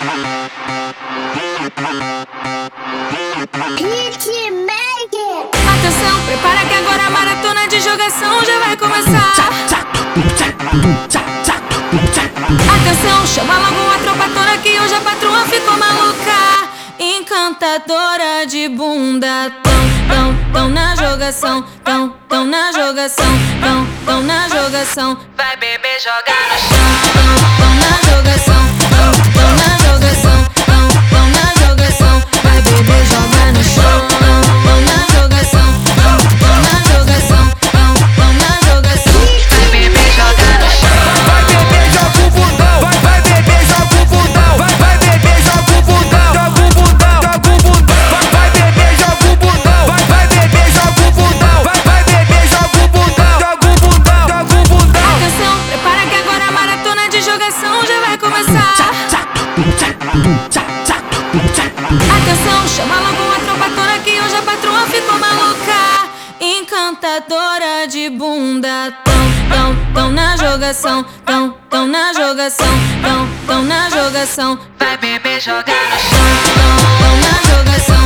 Atenção, prepara que agora a maratona de jogação já vai começar. Atenção, chama logo a tropa toda que hoje a patroa ficou maluca. Encantadora de bunda, tão na jogação, tão na jogação, tão na jogação. Vai beber, joga no chão, tão na jogação, tão na jogação, tão na jogação. Vai beber, joga no chão, tão na jogação, tão na jogação, tão na jogação. Vai beber, joga no chão. Vai beber, joga o bundão. Vai beber, joga o bundão. Vai beber, joga o bundão. Joga o bundão, joga o bundão. Vai beber, joga o bundão. Vai beber, joga o bundão. Vai beber, joga o bundão. Joga o bundão, joga o bundão. Atenção, prepara que agora a maratona de jogação já vai começar. Atenção, chama logo a tropa toda que hoje a patroa ficou maluca. Encantadora de bunda, tão na jogação, tão na jogação, tão na jogação. Vai beber, joga no chão, tão na jogação.